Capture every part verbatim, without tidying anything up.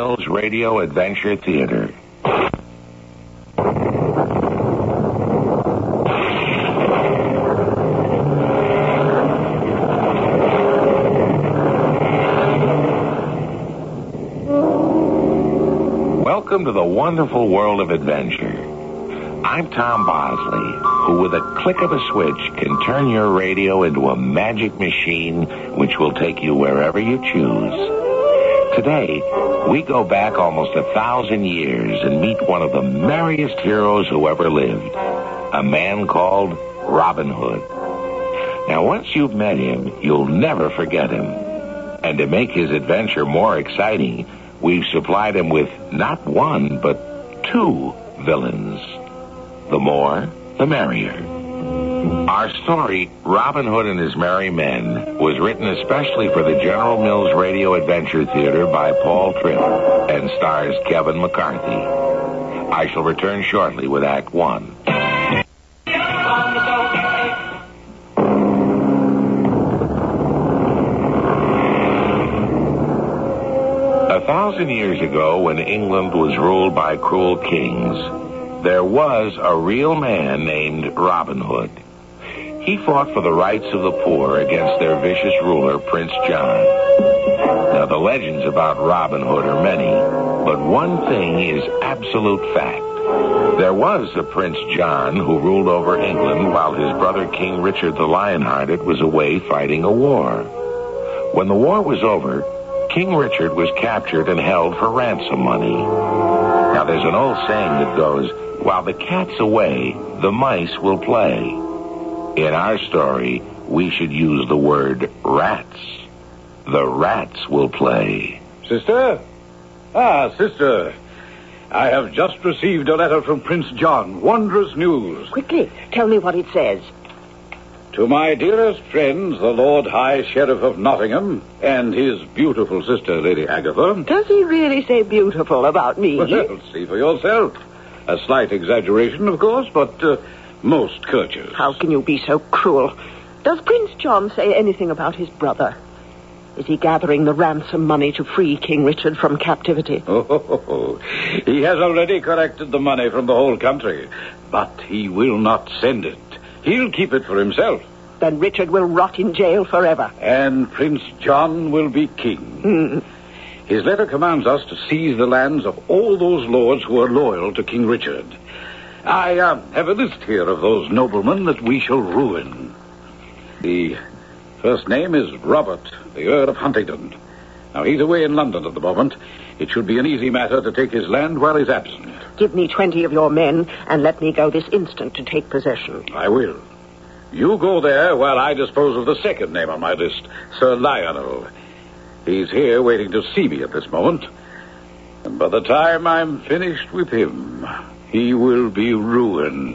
Mills Radio Adventure Theater. Welcome to the wonderful world of adventure. I'm Tom Bosley, who with a click of a switch can turn your radio into a magic machine which will take you wherever you choose. Today, we go back almost a thousand years and meet one of the merriest heroes who ever lived, a man called Robin Hood. Now, once you've met him, you'll never forget him. And to make his adventure more exciting, we've supplied him with not one, but two villains. The more, the merrier. Our story, Robin Hood and His Merry Men, was written especially for the General Mills Radio Adventure Theater by Paul Tripp and stars Kevin McCarthy. I shall return shortly with Act One. A thousand years ago, when England was ruled by cruel kings, there was a real man named Robin Hood. He fought for the rights of the poor against their vicious ruler, Prince John. Now, the legends about Robin Hood are many, but one thing is absolute fact. There was a Prince John who ruled over England while his brother King Richard the Lionhearted was away fighting a war. When the war was over, King Richard was captured and held for ransom money. Now, there's an old saying that goes, while the cat's away, the mice will play. In our story, we should use the word rats. The rats will play. Sister? Ah, sister. I have just received a letter from Prince John. Wondrous news. Quickly, tell me what it says. To my dearest friends, the Lord High Sheriff of Nottingham and his beautiful sister, Lady Agatha. Does he really say beautiful about me? Well, see for yourself. A slight exaggeration, of course, but uh, most courteous. How can you be so cruel? Does Prince John say anything about his brother? Is he gathering the ransom money to free King Richard from captivity? Oh, ho, ho, ho. He has already collected the money from the whole country, but he will not send it. He'll keep it for himself. Then Richard will rot in jail forever. And Prince John will be king. Mm. His letter commands us to seize the lands of all those lords who are loyal to King Richard. I uh, have a list here of those noblemen that we shall ruin. The first name is Robert, the Earl of Huntingdon. Now, he's away in London at the moment. It should be an easy matter to take his land while he's absent. Give me twenty of your men and let me go this instant to take possession. I will. You go there while I dispose of the second name on my list, Sir Lionel. He's here waiting to see me at this moment. And by the time I'm finished with him, he will be ruined.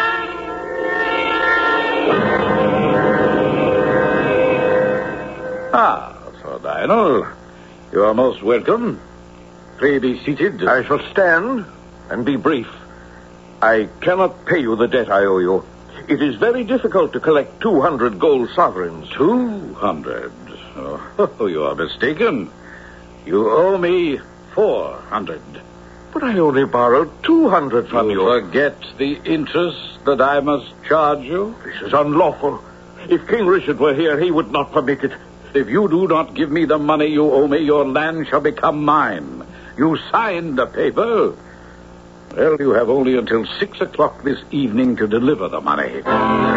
Ah, Sir Lionel, you are most welcome. Pray be seated. I shall stand and be brief. I cannot pay you the debt I owe you. It is very difficult to collect two hundred gold sovereigns. Two hundred? Oh, you are mistaken. You owe me four hundred. But I only borrowed two hundred from you. You forget the interest that I must charge you? This is unlawful. If King Richard were here, he would not permit it. If you do not give me the money you owe me, your land shall become mine. You signed the paper. Well, you have only until six o'clock this evening to deliver the money. Little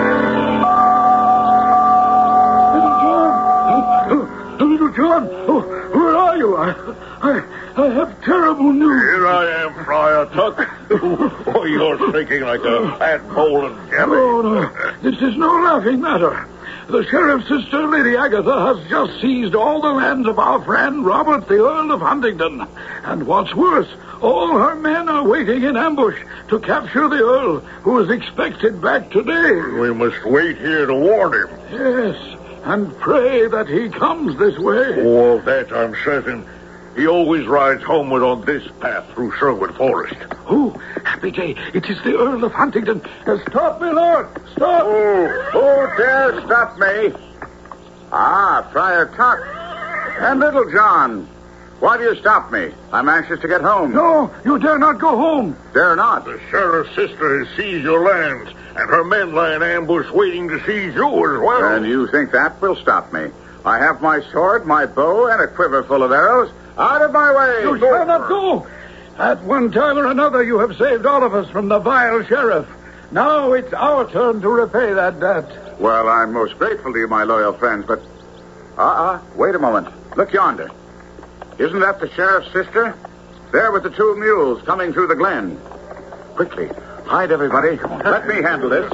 John! Oh, Little John! Oh, where are you? I, I, I have terrible news. Here I am, Friar Tuck. Oh, you're shaking like a fat bowl of jelly. Oh, no. This is no laughing matter. The sheriff's sister, Lady Agatha, has just seized all the lands of our friend Robert, the Earl of Huntingdon. And what's worse, all her men are waiting in ambush to capture the Earl, who is expected back today. We must wait here to warn him. Yes, and pray that he comes this way. Oh, of that I'm certain. He always rides homeward on this path through Sherwood Forest. Oh, happy day. It is the Earl of Huntingdon. Uh, stop, my lord. Stop. Oh, Who dare stop me? Ah, Friar Tuck. And Little John. Why do you stop me? I'm anxious to get home. No, you dare not go home. Dare not. The sheriff's sister has seized your lands, and her men lie in ambush waiting to seize you as well. And you think that will stop me? I have my sword, my bow, and a quiver full of arrows. Out of my way! You shall not go. At one time or another, you have saved all of us from the vile sheriff. Now it's our turn to repay that debt. Well, I'm most grateful to you, my loyal friends, but... Uh-uh, wait a moment. Look yonder. Isn't that the sheriff's sister? There with the two mules coming through the glen. Quickly, hide everybody. Let me handle this.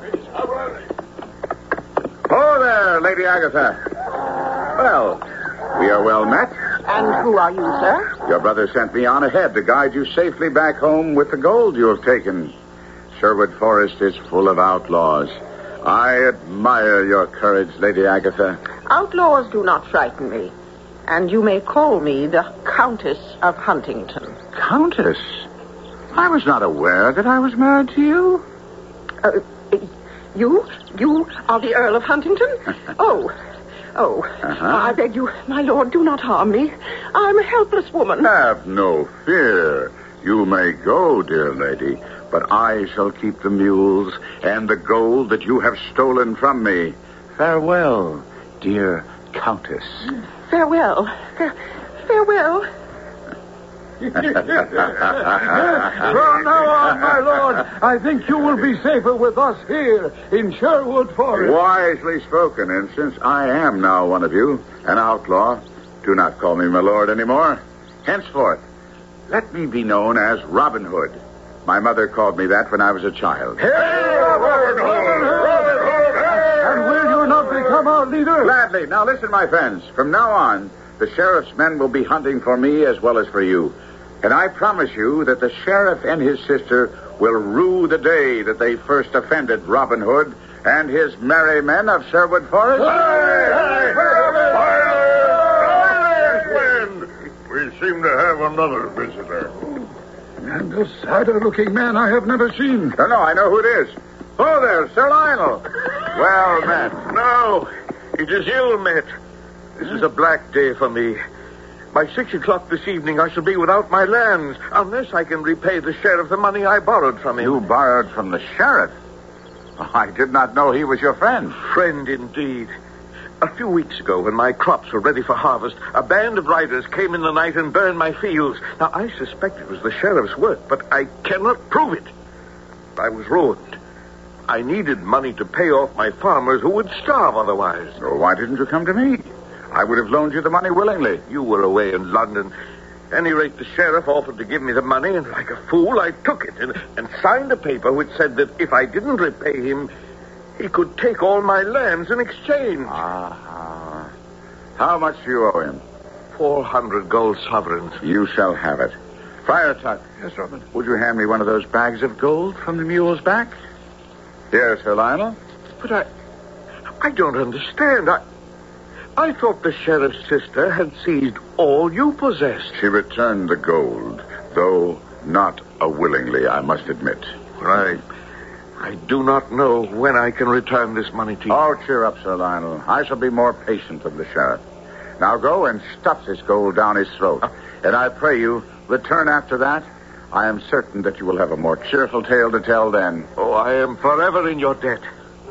Oh, there, Lady Agatha. Well, we are well met. And who are you, sir? Your brother sent me on ahead to guide you safely back home with the gold you have taken. Sherwood Forest is full of outlaws. I admire your courage, Lady Agatha. Outlaws do not frighten me. And you may call me the Countess of Huntington. Countess? I was not aware that I was married to you. Uh, you? You are the Earl of Huntington? Oh. Oh. Uh-huh. I beg you, my lord, do not harm me. I'm a helpless woman. Have no fear. You may go, dear lady, but I shall keep the mules and the gold that you have stolen from me. Farewell, dear Countess. Farewell. Fa- farewell. From now on, my lord, I think you will be safer with us here in Sherwood Forest. Wisely spoken, and since I am now one of you, an outlaw, do not call me my lord anymore. Henceforth, let me be known as Robin Hood. My mother called me that when I was a child. Hey, Robin Hood! Robin Hood! And will you not become our leader? Gladly. Now listen, my friends. From now on, the sheriff's men will be hunting for me as well as for you. And I promise you that the sheriff and his sister will rue the day that they first offended Robin Hood and his merry men of Sherwood Forest. Hey, hey, hey, we seem to have another visitor. And a sadder-looking man I have never seen. No, no, I know who it is. Oh, there, Sir Lionel. Well met. No, it is ill met. This is a black day for me. By six o'clock this evening, I shall be without my lands, unless I can repay the sheriff the money I borrowed from him. You borrowed from the sheriff? I did not know he was your friend. Friend, indeed. A few weeks ago, when my crops were ready for harvest, a band of riders came in the night and burned my fields. Now, I suspect it was the sheriff's work, but I cannot prove it. I was ruined. I needed money to pay off my farmers who would starve otherwise. So why didn't you come to me? I would have loaned you the money willingly. You were away in London. At any rate, the sheriff offered to give me the money, and like a fool, I took it and, and signed a paper which said that if I didn't repay him, he could take all my lands in exchange. Ah. How much do you owe him? Four hundred gold sovereigns. You shall have it. Friar Tuck. Yes, Robin. Would you hand me one of those bags of gold from the mule's back? Here, Sir Lionel. But I... I don't understand. I... I thought the sheriff's sister had seized all you possessed. She returned the gold, though not willingly, I must admit. Right. I do not know when I can return this money to you. Oh, cheer up, Sir Lionel. I shall be more patient than the sheriff. Now go and stuff this gold down his throat. And I pray you, return after that. I am certain that you will have a more cheerful tale to tell then. Oh, I am forever in your debt.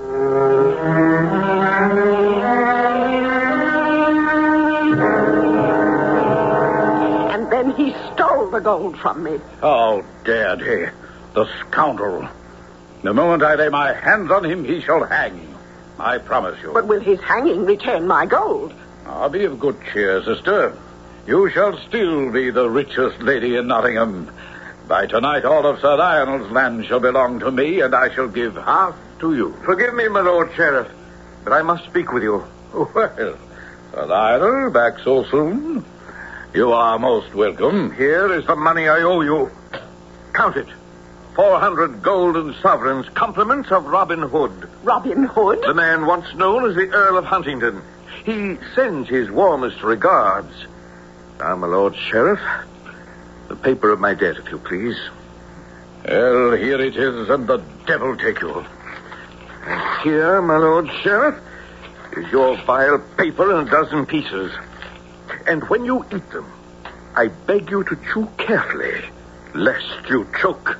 And then he stole the gold from me. How dared he? The scoundrel. The moment I lay my hands on him, he shall hang. I promise you. But will his hanging return my gold? I'll be of good cheer, sister. You shall still be the richest lady in Nottingham. By tonight, all of Sir Lionel's land shall belong to me, and I shall give half to you. Forgive me, my Lord Sheriff, but I must speak with you. Well, Sir Lionel, back so soon? You are most welcome. Here is the money I owe you. Count it. Four hundred golden sovereigns, compliments of Robin Hood. Robin Hood? The man once known as the Earl of Huntington. He sends his warmest regards. Now, my Lord Sheriff, the paper of my debt, if you please. Well, here it is, and the devil take you. And here, my Lord Sheriff, is your vile paper in a dozen pieces. And when you eat them, I beg you to chew carefully, lest you choke.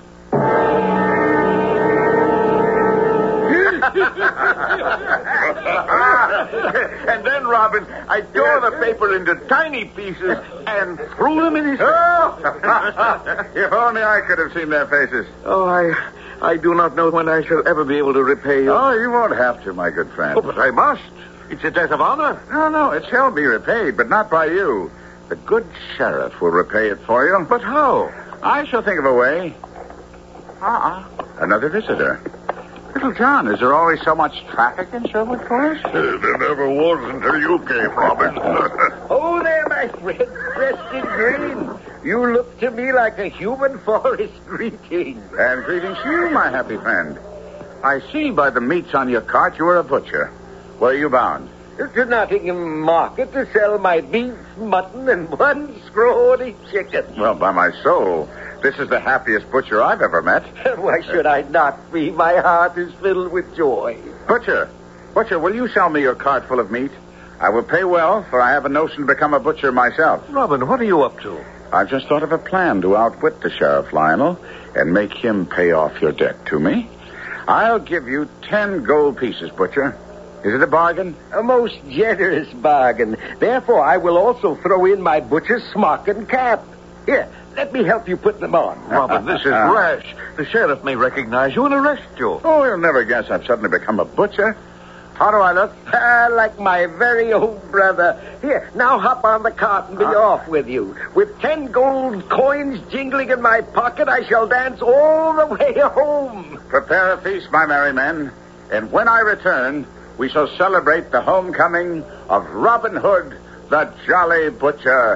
And then, Robin, I tore the paper into tiny pieces and threw them in his face. Oh! If only I could have seen their faces. Oh, I, I do not know when I shall ever be able to repay you. Oh, you won't have to, my good friend. Oh, but I must. It's a debt of honor. No, no, it shall be repaid, but not by you. The good sheriff will repay it for you. But how? I shall think of a way. Ah, another visitor. Little John, is there always so much traffic in Sherwood Forest? Uh, there never was until you came, Robin. Oh, there, my friend, dressed in green. You look to me like a human forest greeting. And greetings to you, my happy friend. I see by the meats on your cart you are a butcher. Where are you bound? To Nottingham Market to sell my beef, mutton, and one scrawny chicken. Well, by my soul, this is the happiest butcher I've ever met. Why should I not be? My heart is filled with joy. Butcher, butcher, will you sell me your cart full of meat? I will pay well, for I have a notion to become a butcher myself. Robin, what are you up to? I've just thought of a plan to outwit the sheriff, Lionel, and make him pay off your debt to me. I'll give you ten gold pieces, butcher. Is it a bargain? A most generous bargain. Therefore, I will also throw in my butcher's smock and cap. Here, let me help you put them on. Robin, this is rash. The sheriff may recognize you and arrest you. Oh, he'll never guess I've suddenly become a butcher. How do I look? Ah, like my very own brother. Here, now hop on the cart and be Huh? off with you. With ten gold coins jingling in my pocket, I shall dance all the way home. Prepare a feast, my merry men, and when I return, we shall celebrate the homecoming of Robin Hood, the Jolly Butcher.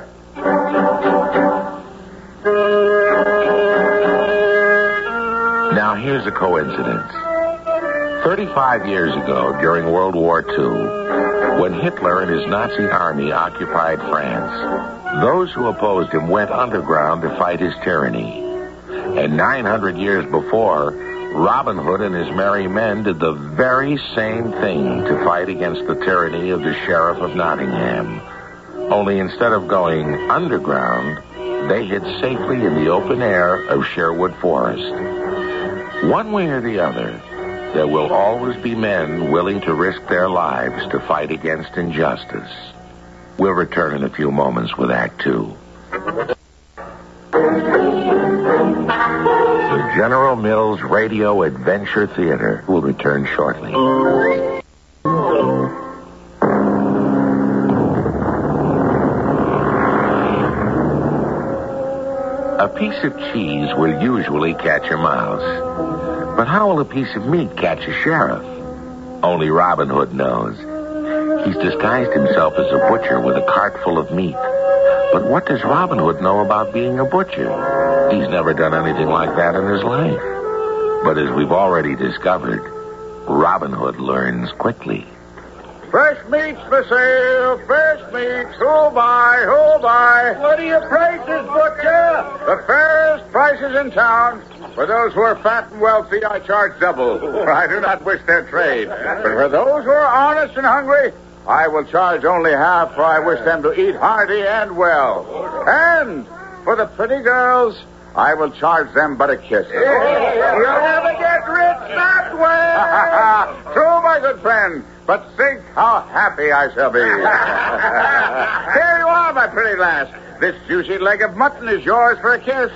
Now, here's a coincidence. Thirty-five years ago, during World War Two, when Hitler and his Nazi army occupied France, those who opposed him went underground to fight his tyranny. And nine hundred years before, Robin Hood and his merry men did the very same thing to fight against the tyranny of the Sheriff of Nottingham. Only instead of going underground, they hid safely in the open air of Sherwood Forest. One way or the other, there will always be men willing to risk their lives to fight against injustice. We'll return in a few moments with Act Two. The General Mills Radio Adventure Theater will return shortly. A piece of cheese will usually catch a mouse. But how will a piece of meat catch a sheriff? Only Robin Hood knows. He's disguised himself as a butcher with a cart full of meat. But what does Robin Hood know about being a butcher? He's never done anything like that in his life. But as we've already discovered, Robin Hood learns quickly. Fresh meats for sale, fresh meats. Who'll buy, who'll buy? What are your prices, butcher? The fairest prices in town. For those who are fat and wealthy, I charge double, for I do not wish their trade. But for those who are honest and hungry, I will charge only half, for I wish them to eat hearty and well. And for the pretty girls, I will charge them but a kiss. You'll never get rich that way. True, my good friend, but think how happy I shall be. There you are, my pretty lass. This juicy leg of mutton is yours for a kiss.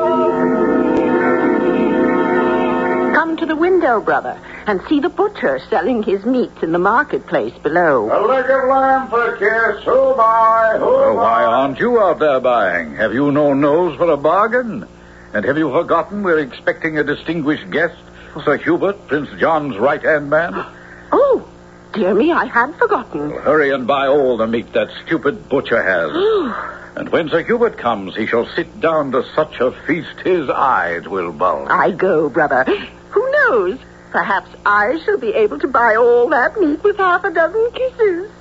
Come to the window, brother, and see the butcher selling his meat in the marketplace below. A leg of lamb for a kiss. Who'll buy? Who'll Oh, buy? why aren't you out there buying? Have you no nose for a bargain? And have you forgotten we're expecting a distinguished guest, Sir Hubert, Prince John's right-hand man? Oh, dear me, I had forgotten. Hurry and buy all the meat that stupid butcher has. And when Sir Hubert comes, he shall sit down to such a feast his eyes will bulge. I go, brother. Who knows? Perhaps I shall be able to buy all that meat with half a dozen kisses.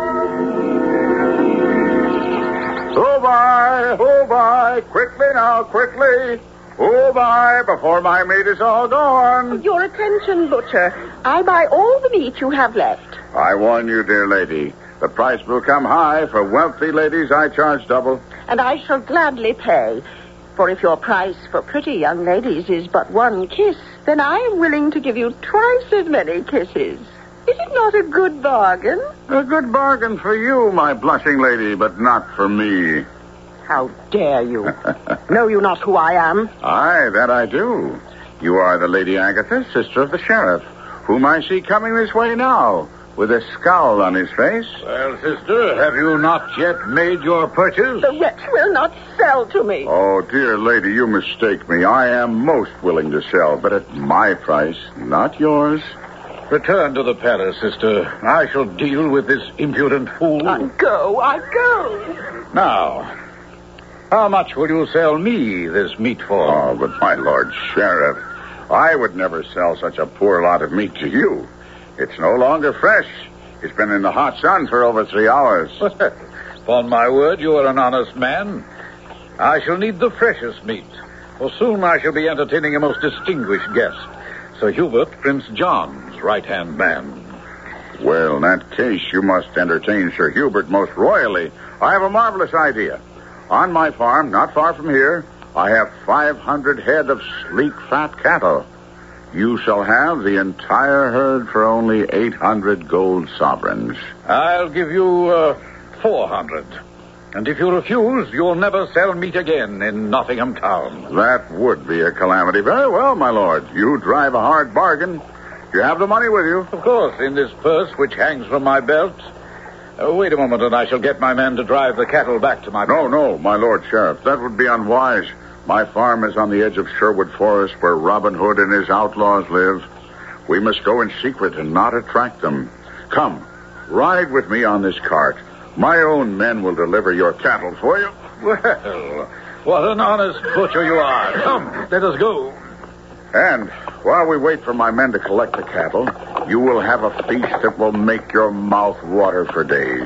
Who'll buy? Who'll buy? Quickly now, quickly. Who'll buy before my meat is all gone? Your attention, butcher. I buy all the meat you have left. I warn you, dear lady, The price will come high. For wealthy ladies, I charge double. And I shall gladly pay. For if your price for pretty young ladies is but one kiss, then I am willing to give you twice as many kisses. Is it not a good bargain? A good bargain for you, my blushing lady, but not for me. How dare you? Know you not who I am? Aye, that I do. You are the Lady Agatha, sister of the sheriff, whom I see coming this way now, with a scowl on his face. Well, sister, have you not yet made your purchase? The wretch will not sell to me. Oh, dear lady, you mistake me. I am most willing to sell, but at my price, not yours. Return to the palace, sister. I shall deal with this impudent fool. I go, I go. Now, how much will you sell me this meat for? Oh, but my lord sheriff, I would never sell such a poor lot of meat to you. It's no longer fresh. It's been in the hot sun for over three hours. Upon my word, you are an honest man. I shall need the freshest meat, for soon I shall be entertaining a most distinguished guest, Sir Hubert, Prince John's right-hand man. Well, in that case, you must entertain Sir Hubert most royally. I have a marvelous idea. On my farm, not far from here, I have five hundred head of sleek, fat cattle. You shall have the entire herd for only eight hundred gold sovereigns. I'll give you uh, four hundred. And if you refuse, you'll never sell meat again in Nottingham town. That would be a calamity. Very well, my lord. You drive a hard bargain. You have the money with you. Of course, in this purse which hangs from my belt. Uh, wait a moment, and I shall get my men to drive the cattle back to my... No, no, my lord sheriff. That would be unwise. My farm is on the edge of Sherwood Forest, where Robin Hood and his outlaws live. We must go in secret and not attract them. Come, ride with me on this cart. My own men will deliver your cattle for you. Well, what an honest butcher you are. Come, let us go. And while we wait for my men to collect the cattle, you will have a feast that will make your mouth water for days.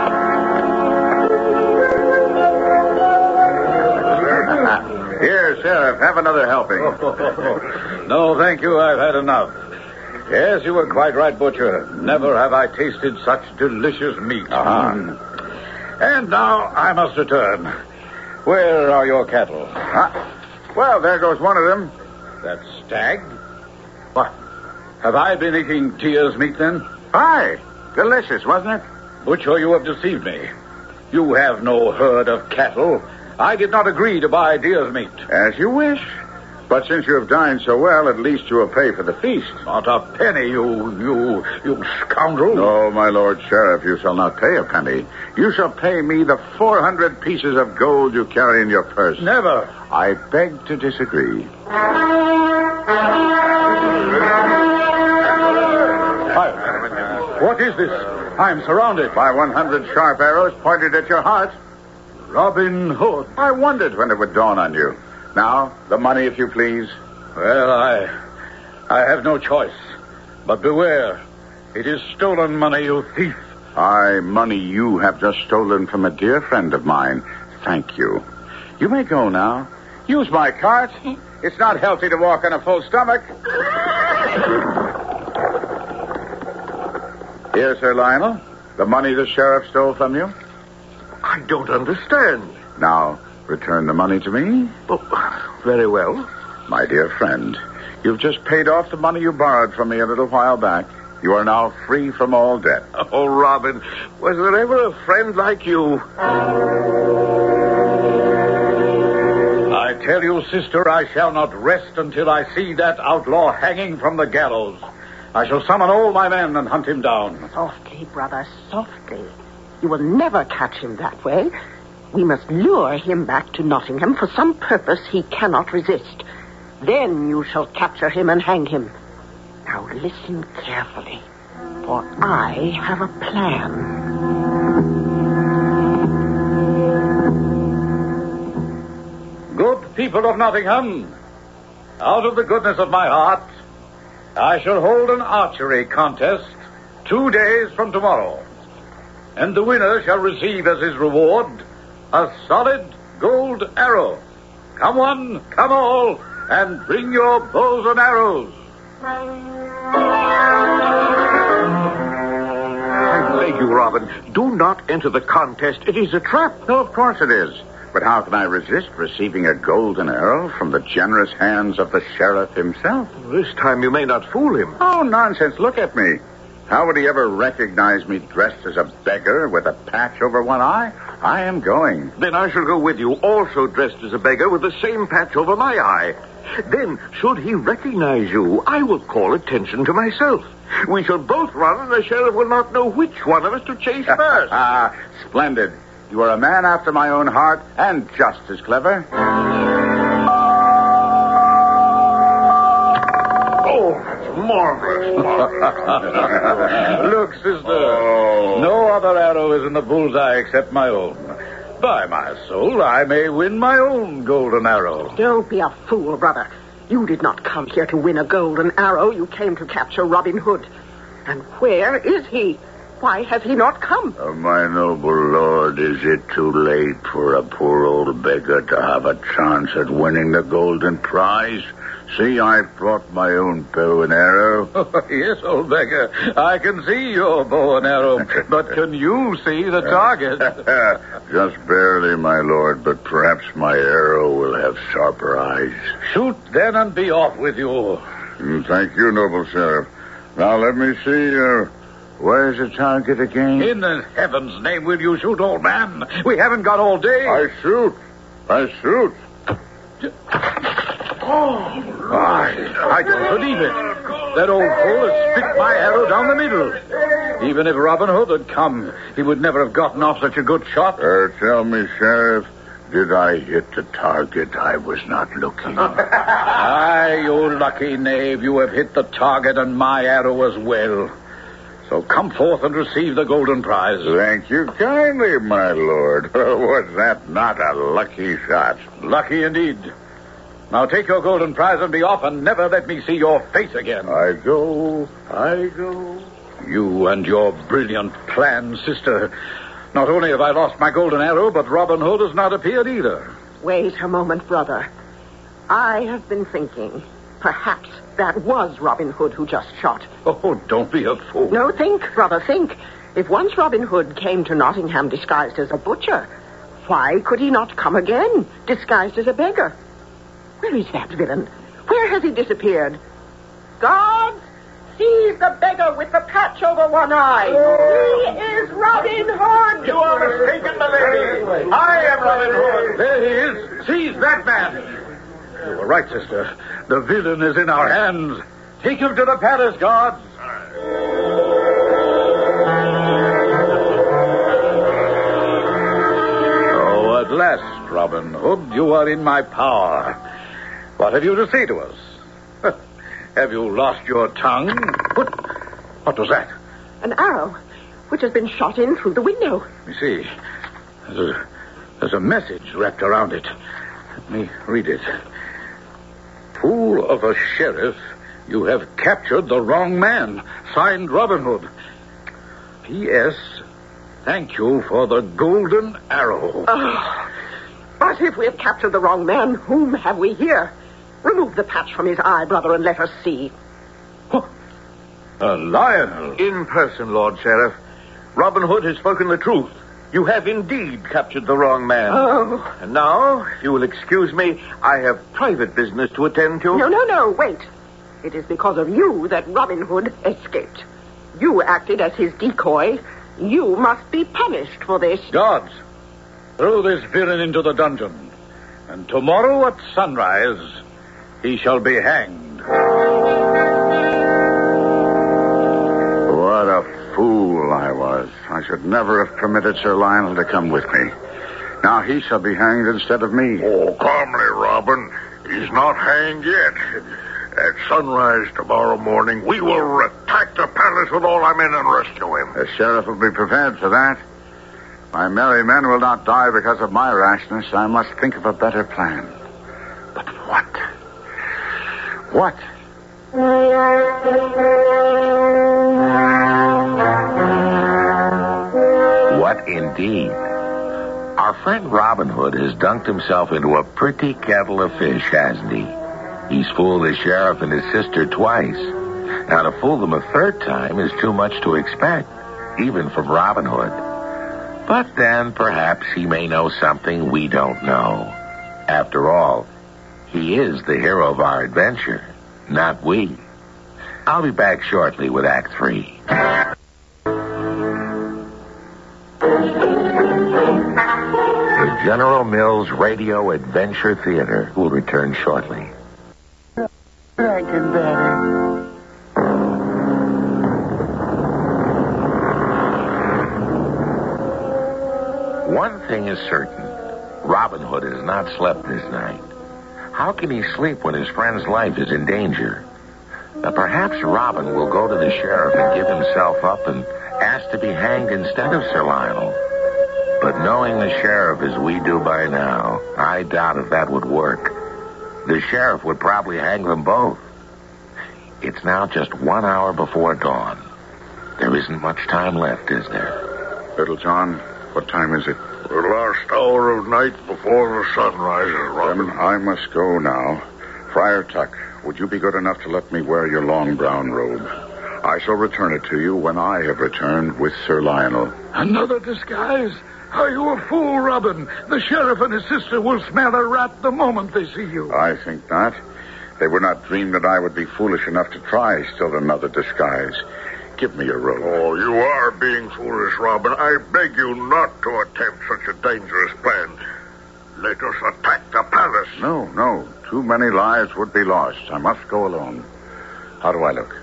Here, Sheriff, have another helping. No, thank you. I've had enough. Yes, you were quite right, Butcher. Never have I tasted such delicious meat. Uh-huh. And now I must return. Where are your cattle? Huh? Well, there goes one of them. That stag? What? Have I been eating deer's meat, then? Aye. Delicious, wasn't it? Butcher, you have deceived me. You have no herd of cattle. I did not agree to buy deer's meat. As you wish. But since you have dined so well, at least you will pay for the feast. Not a penny, you, you, you scoundrel. No, my lord sheriff, you shall not pay a penny. You shall pay me the four hundred pieces of gold you carry in your purse. Never. I beg to disagree. What is this? I'm surrounded. By one hundred sharp arrows pointed at your heart. Robin Hood. I wondered when it would dawn on you. Now, the money, if you please. Well, I... I have no choice. But beware. It is stolen money, you thief. Aye, money you have just stolen from a dear friend of mine. Thank you. You may go now. Use my cart. It's not healthy to walk on a full stomach. Here, Sir Lionel. The money the sheriff stole from you. I don't understand. Now, return the money to me. Oh, very well. My dear friend, you've just paid off the money you borrowed from me a little while back. You are now free from all debt. Oh, Robin, was there ever a friend like you? I tell you, sister, I shall not rest until I see that outlaw hanging from the gallows. I shall summon all my men and hunt him down. Softly, brother, softly. You will never catch him that way. We must lure him back to Nottingham for some purpose he cannot resist. Then you shall capture him and hang him. Now listen carefully, for I have a plan. Good people of Nottingham, out of the goodness of my heart, I shall hold an archery contest two days from tomorrow. And the winner shall receive as his reward a solid gold arrow. Come one, come all, and bring your bows and arrows. I'm beg you, Robin, do not enter the contest. It is a trap. No, of course it is. But how can I resist receiving a golden arrow from the generous hands of the sheriff himself? This time you may not fool him. Oh, nonsense. Look at me. How would he ever recognize me dressed as a beggar with a patch over one eye? I am going. Then I shall go with you, also dressed as a beggar with the same patch over my eye. Then, should he recognize you, I will call attention to myself. We shall both run, and the sheriff will not know which one of us to chase first. Ah, splendid. You are a man after my own heart, and just as clever. Oh, that's marvelous. Look, sister. Oh. No other arrow is in the bullseye except my own. By my soul, I may win my own golden arrow. Don't be a fool, brother. You did not come here to win a golden arrow. You came to capture Robin Hood. And where is he? Why has he not come? Oh, my noble lord, is it too late for a poor old beggar to have a chance at winning the golden prize? See, I've brought my own bow and arrow. Oh, yes, old beggar. I can see your bow and arrow, but can you see the target? Just barely, my lord, but perhaps my arrow will have sharper eyes. Shoot then and be off with you. Mm, thank you, noble sheriff. Now let me see, uh, where's the target again? In the heaven's name will you shoot, old man? We haven't got all day. I shoot. I shoot. Oh, I, I don't believe it. That old fool has spit my arrow down the middle. Even if Robin Hood had come, he would never have gotten off such a good shot. Uh, tell me, Sheriff, did I hit the target? I was not looking. Aye, you lucky knave. You have hit the target and my arrow as well. So come forth and receive the golden prize. Thank you kindly, my lord. Was that not a lucky shot? Lucky indeed. Now take your golden prize and be off and never let me see your face again. I go, I go. You and your brilliant plan, sister. Not only have I lost my golden arrow, but Robin Hood has not appeared either. Wait a moment, brother. I have been thinking. Perhaps that was Robin Hood who just shot. Oh, don't be a fool. No, think, brother, think. If once Robin Hood came to Nottingham disguised as a butcher, why could he not come again, disguised as a beggar? Where is that villain? Where has he disappeared? Guards, seize the beggar with the patch over one eye. He is Robin Hood. You are mistaken, my lady. I am Robin Hood. There he is. Seize that man. You were right, sister. The villain is in our hands. Take him to the palace, guards. Oh, at last, Robin Hood, you are in my power. What have you to say to us? Have you lost your tongue? What, what was that? An arrow, which has been shot in through the window. Let me see. There's a, there's a message wrapped around it. Let me read it. Fool of a sheriff, you have captured the wrong man. Signed, Robin Hood. P S. Thank you for the golden arrow. Oh, but if we have captured the wrong man, whom have we here? Remove the patch from his eye, brother, and let us see. Oh, a Lionel. In person, Lord Sheriff. Robin Hood has spoken the truth. You have indeed captured the wrong man. Oh. And now, if you will excuse me, I have private business to attend to. No, no, no, wait. It is because of you that Robin Hood escaped. You acted as his decoy. You must be punished for this. Guards, throw this villain into the dungeon. And tomorrow at sunrise, he shall be hanged. What a fool I was. I should never have permitted Sir Lionel to come with me. Now he shall be hanged instead of me. Oh, calmly, Robin. He's not hanged yet. At sunrise tomorrow morning, we will attack the palace with all our men and rescue him. The sheriff will be prepared for that. My merry men will not die because of my rashness. I must think of a better plan. But what? What? What indeed? Our friend Robin Hood has dunked himself into a pretty kettle of fish, hasn't he? He's fooled the sheriff and his sister twice. Now, to fool them a third time is too much to expect. even from Robin Hood. But then perhaps he may know something we don't know. After all, he is the hero of our adventure, not we. I'll be back shortly with Act Three. The General Mills Radio Adventure Theater will return shortly. Drinking better. One thing is certain. Robin Hood has not slept this night. How can he sleep when his friend's life is in danger? Now, perhaps Robin will go to the sheriff and give himself up and ask to be hanged instead of Sir Lionel. But knowing the sheriff as we do by now, I doubt if that would work. The sheriff would probably hang them both. It's now just one hour before dawn. There isn't much time left, is there? Little John, what time is it? The last hour of night before the sun rises, Robin. Then I must go now. Friar Tuck, would you be good enough to let me wear your long brown robe? I shall return it to you when I have returned with Sir Lionel. Another disguise? Are you a fool, Robin? The sheriff and his sister will smell a rat the moment they see you. I think not. They would not dream that I would be foolish enough to try still another disguise. Give me your robe. Oh, you are being foolish, Robin. I beg you not to attempt such a dangerous plan. Let us attack the palace. No, no. Too many lives would be lost. I must go alone. How do I look?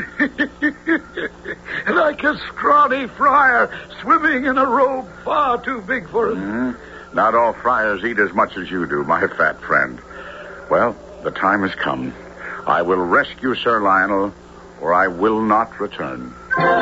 Like a scrawny friar swimming in a robe far too big for him. Mm-hmm. Not all friars eat as much as you do, my fat friend. Well, the time has come. I will rescue Sir Lionel, or I will not return.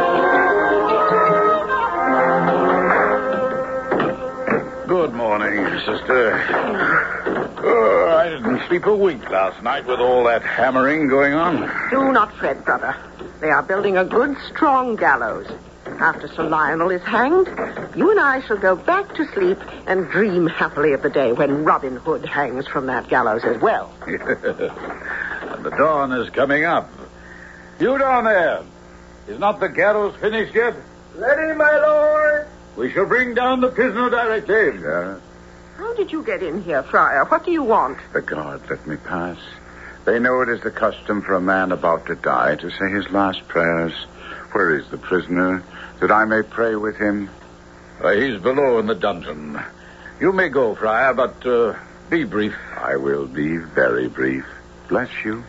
Good morning, sister. Oh, I didn't sleep a wink last night with all that hammering going on. Do not fret, brother. They are building a good, strong gallows. After Sir Lionel is hanged, you and I shall go back to sleep and dream happily of the day when Robin Hood hangs from that gallows as well. And the dawn is coming up. You down there. Is not the gallows finished yet? Ready, my lord. We shall bring down the prisoner directly. Yes. How did you get in here, Friar? What do you want? The guard let me pass. They know it is the custom for a man about to die to say his last prayers. Where is the prisoner, that I may pray with him? Uh, he's below in the dungeon. You may go, Friar, but uh, be brief. I will be very brief. Bless you.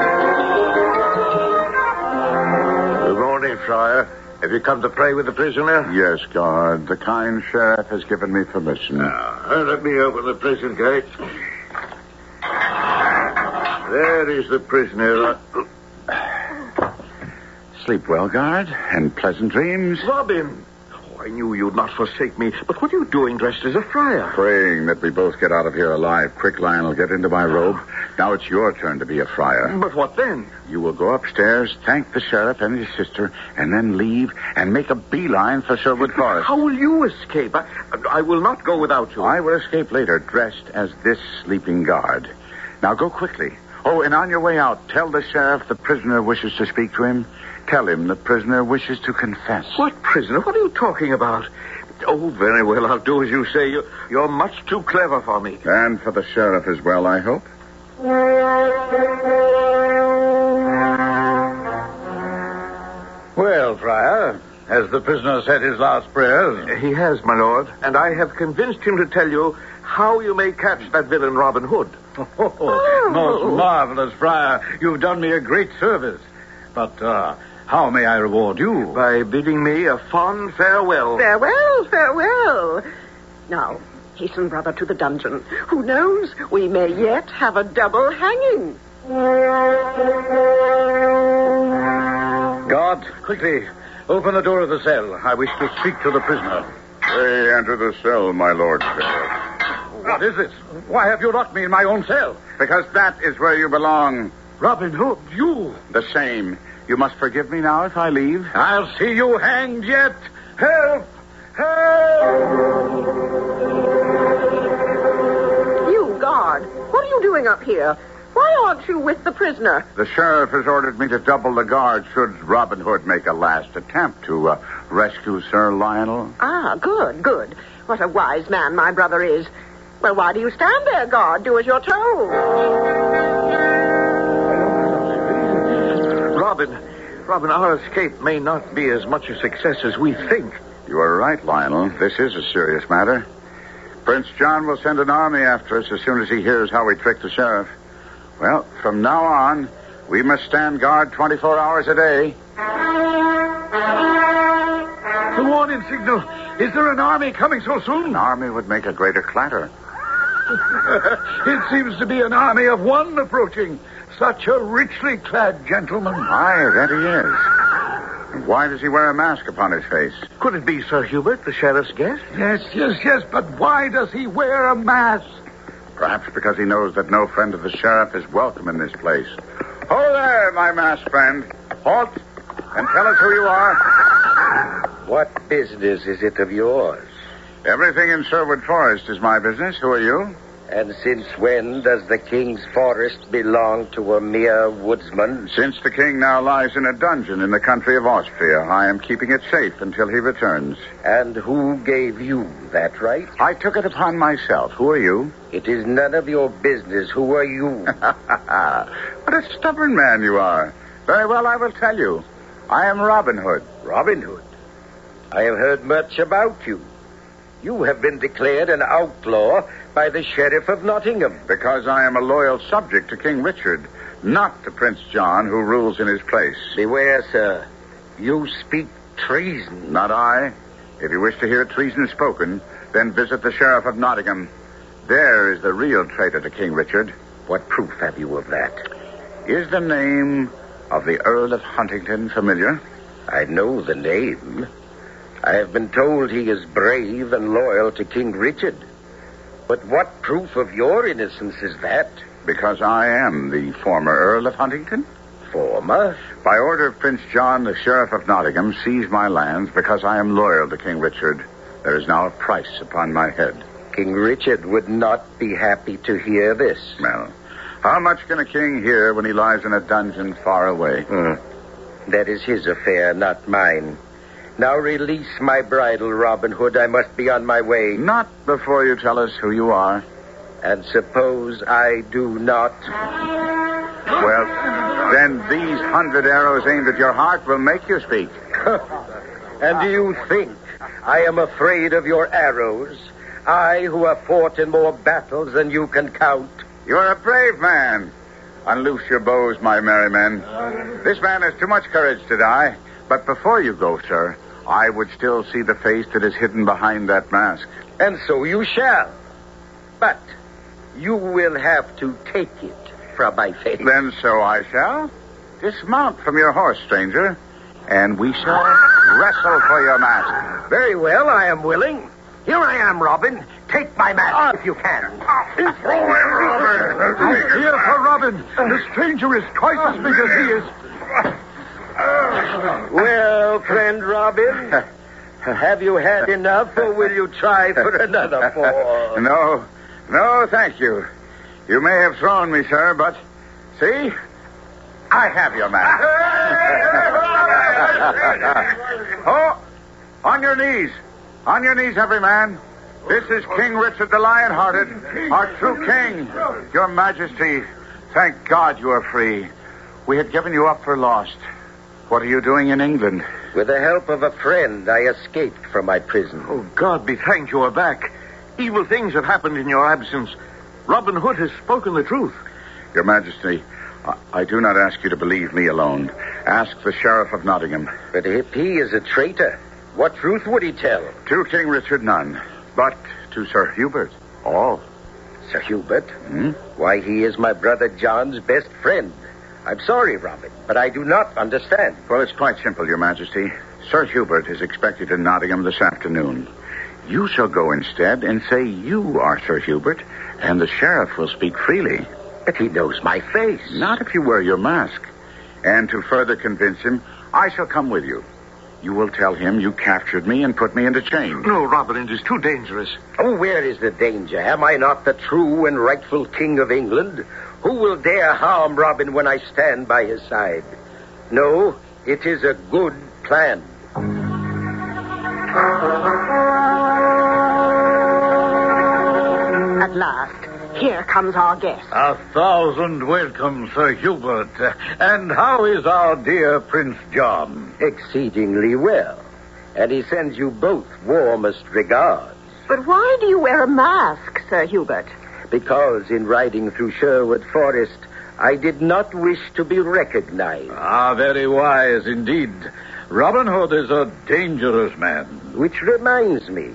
Good morning, Friar. Have you come to pray with the prisoner? Yes, guard. The kind sheriff has given me permission. Now, let me open the prison gate. There is the prisoner. Sleep well, guard, and pleasant dreams. Robin! Oh, I knew you'd not forsake me. But what are you doing dressed as a friar? Praying that we both get out of here alive. Quick, Lionel, get into my robe. Now it's your turn to be a friar. But what then? You will go upstairs, thank the sheriff and his sister, and then leave and make a beeline for Sherwood Forest. How will you escape? I, I will not go without you. I will escape later, dressed as this sleeping guard. Now go quickly. Oh, and on your way out, tell the sheriff the prisoner wishes to speak to him. Tell him the prisoner wishes to confess. What prisoner? What are you talking about? Oh, very well, I'll do as you say. You're, you're much too clever for me. And for the sheriff as well, I hope. Well, Friar, has the prisoner said his last prayers? He has, my lord, and I have convinced him to tell you how you may catch that villain Robin Hood. Oh, oh. Most marvelous, Friar. You've done me a great service. But, uh, how may I reward you? By bidding me a fond farewell. Farewell, farewell. Now, hasten, brother, to the dungeon. Who knows? We may yet have a double hanging. Guard, quickly, open the door of the cell. I wish to speak to the prisoner. Pray enter the cell, my lord. What is this? Why have you locked me in my own cell? Because that is where you belong. Robin Hood, you. The same. You must forgive me now if I leave. I'll see you hanged yet. Help! Help! You, guard, what are you doing up here? Why aren't you with the prisoner? The sheriff has ordered me to double the guard should Robin Hood make a last attempt to uh, rescue Sir Lionel. Ah, good, good. What a wise man my brother is. Well, why do you stand there, guard? Do as you're told. Robin, Robin, our escape may not be as much a success as we think. You are right, Lionel. This is a serious matter. Prince John will send an army after us as soon as he hears how we tricked the sheriff. Well, from now on, we must stand guard twenty-four hours a day. The warning signal. Is there an army coming so soon? An army would make a greater clatter. It seems to be an army of one approaching. Such a richly clad gentleman. Aye, that he is. And why does he wear a mask upon his face? Could it be Sir Hubert, the sheriff's guest? Yes, yes, yes, but why does he wear a mask? Perhaps because he knows that no friend of the sheriff is welcome in this place. Ho there, my masked friend. Halt, and tell us who you are. What business is it of yours? Everything in Sherwood Forest is my business. Who are you? And since when does the king's forest belong to a mere woodsman? Since the king now lies in a dungeon in the country of Austria, I am keeping it safe until he returns. And who gave you that right? I took it upon myself. Who are you? It is none of your business. Who are you? What a stubborn man you are. Very well, I will tell you. I am Robin Hood. Robin Hood? I have heard much about you. You have been declared an outlaw by the Sheriff of Nottingham. Because I am a loyal subject to King Richard, not to Prince John, who rules in his place. Beware, sir. You speak treason. Not I. If you wish to hear treason spoken, then visit the Sheriff of Nottingham. There is the real traitor to King Richard. What proof have you of that? Is the name of the Earl of Huntingdon familiar? I know the name. I have been told he is brave and loyal to King Richard. But what proof of your innocence is that? Because I am the former Earl of Huntingdon. Former? By order of Prince John, the Sheriff of Nottingham seized my lands because I am loyal to King Richard. There is now a price upon my head. King Richard would not be happy to hear this. Well, how much can a king hear when he lies in a dungeon far away? Hmm. That is his affair, not mine. Now release my bridle, Robin Hood. I must be on my way. Not before you tell us who you are. And suppose I do not? Well, then these hundred arrows aimed at your heart will make you speak. And do you think I am afraid of your arrows? I, who have fought in more battles than you can count. You're a brave man. Unloose your bows, my merry men. This man has too much courage to die. But before you go, sir, I would still see the face that is hidden behind that mask. And so you shall. But you will have to take it from my face. Then so I shall. Dismount from your horse, stranger, and we shall wrestle for your mask. Very well, I am willing. Here I am, Robin. Take my mask if you can. Here for Robin. The stranger is twice as big as he is. Well, friend Robin, have you had enough, or will you try for another fall? No, no, thank you. You may have thrown me, sir, but see, I have your mask. Oh, on your knees. On your knees, every man. This is King Richard the Lion-Hearted, our true king. Your Majesty, thank God you are free. We had given you up for lost. What are you doing in England? With the help of a friend, I escaped from my prison. Oh, God be thanked you are back. Evil things have happened in your absence. Robin Hood has spoken the truth. Your Majesty, I, I do not ask you to believe me alone. Ask the Sheriff of Nottingham. But if he is a traitor, what truth would he tell? To King Richard, none. But to Sir Hubert, all. Sir Hubert? Hmm? Why, he is my brother John's best friend. I'm sorry, Robin, but I do not understand. Well, it's quite simple, Your Majesty. Sir Hubert is expected in Nottingham this afternoon. You shall go instead and say you are Sir Hubert, and the sheriff will speak freely. But he knows my face. Not if you wear your mask. And to further convince him, I shall come with you. You will tell him you captured me and put me into chains. No, Robin, it is too dangerous. Oh, where is the danger? Am I not the true and rightful king of England? Who will dare harm Robin when I stand by his side? No, it is a good plan. At last, here comes our guest. A thousand welcomes, Sir Hubert. And how is our dear Prince John? Exceedingly well. And he sends you both warmest regards. But why do you wear a mask, Sir Hubert? Because in riding through Sherwood Forest, I did not wish to be recognized. Ah, very wise indeed. Robin Hood is a dangerous man. Which reminds me.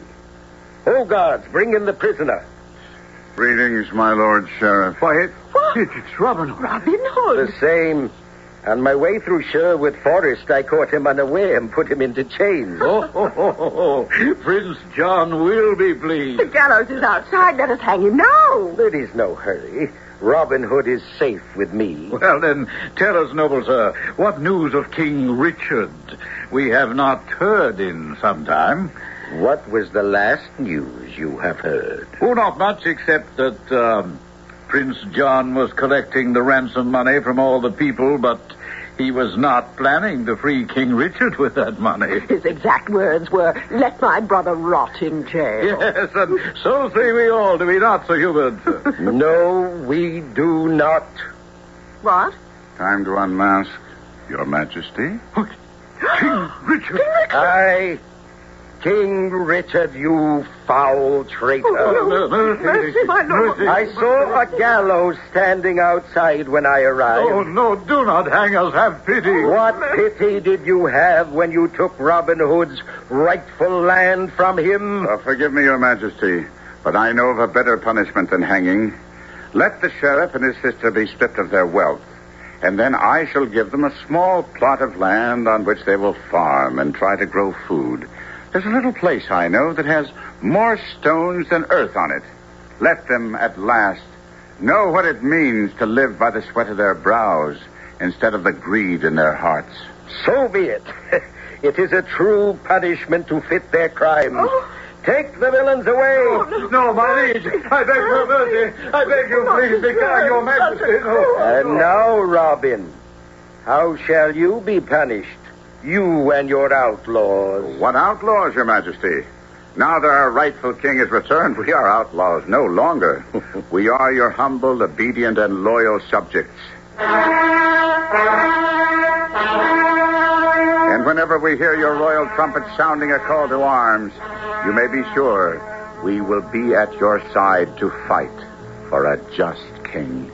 Oh, guards, bring in the prisoner. Greetings, my Lord Sheriff. Why, it, What? it, it's Robin Hood. Robin Hood. The same. On my way through Sherwood Forest, I caught him unaware and put him into chains. Oh, oh, oh, oh, oh. Prince John will be The pleased. gallows is outside. Let us hang him now. There is no hurry. Robin Hood is safe with me. Well, then, tell us, noble sir, what news of King Richard? We have not heard in some time. What was the last news you have heard? Oh, not much, except that um, Prince John was collecting the ransom money from all the people, but he was not planning to free King Richard with that money. His exact words were, let my brother rot in jail. Yes, and so say we all, do we not, Sir Hubert? No, we do not. What? Time to unmask your Majesty. King Richard. I, King Richard, you foul traitor. Oh, no. Mercy, my lord. I saw a gallows standing outside when I arrived. Oh, no, do not hang us. Have pity. What pity did you have when you took Robin Hood's rightful land from him? Uh, forgive me, your Majesty, but I know of a better punishment than hanging. Let the sheriff and his sister be stripped of their wealth, and then I shall give them a small plot of land on which they will farm and try to grow food. There's a little place I know that has more stones than earth on it. Let them, at last, know what it means to live by the sweat of their brows instead of the greed in their hearts. So be it. It is a true punishment to fit their crimes. Oh. Take the villains away. Oh, no. No, my liege, I beg for mercy. I beg you, please, be kind, your Majesty. No. And now, Robin, how shall you be punished? You and your outlaws. What outlaws, your Majesty? Now that our rightful king has returned, we are outlaws no longer. We are your humble, obedient, and loyal subjects. And whenever we hear your royal trumpet sounding a call to arms, you may be sure we will be at your side to fight for a just king.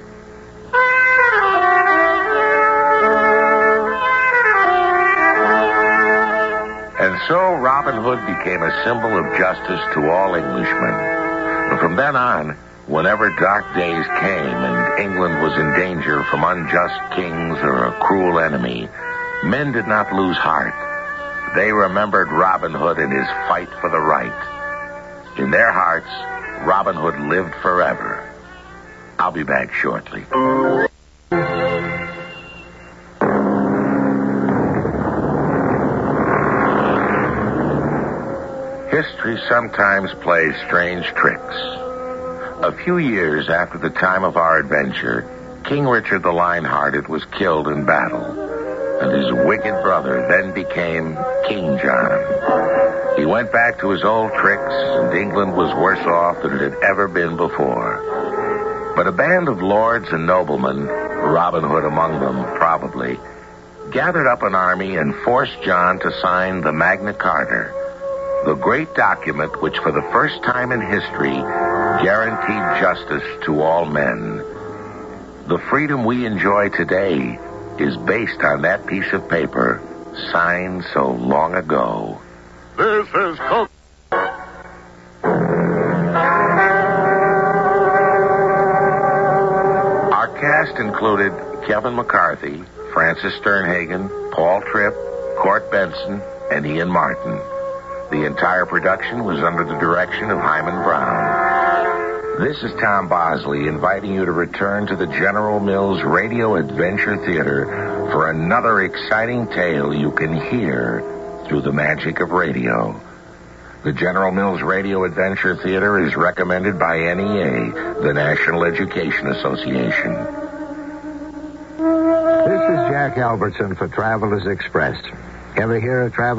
And so Robin Hood became a symbol of justice to all Englishmen. And from then on, whenever dark days came and England was in danger from unjust kings or a cruel enemy, men did not lose heart. They remembered Robin Hood and his fight for the right. In their hearts, Robin Hood lived forever. I'll be back shortly. History sometimes plays strange tricks. A few years after the time of our adventure, King Richard the Lionhearted was killed in battle, and his wicked brother then became King John. He went back to his old tricks, and England was worse off than it had ever been before. But a band of lords and noblemen, Robin Hood among them probably, gathered up an army and forced John to sign the Magna Carta, the great document which for the first time in history guaranteed justice to all men. The freedom we enjoy today is based on that piece of paper signed so long ago. This is Coke. Our cast included Kevin McCarthy, Francis Sternhagen, Paul Tripp, Court Benson, and Ian Martin. The entire production was under the direction of Hyman Brown. This is Tom Bosley inviting you to return to the General Mills Radio Adventure Theater for another exciting tale you can hear through the magic of radio. The General Mills Radio Adventure Theater is recommended by N E A, the National Education Association. This is Jack Albertson for Travelers Express. Ever hear of Travelers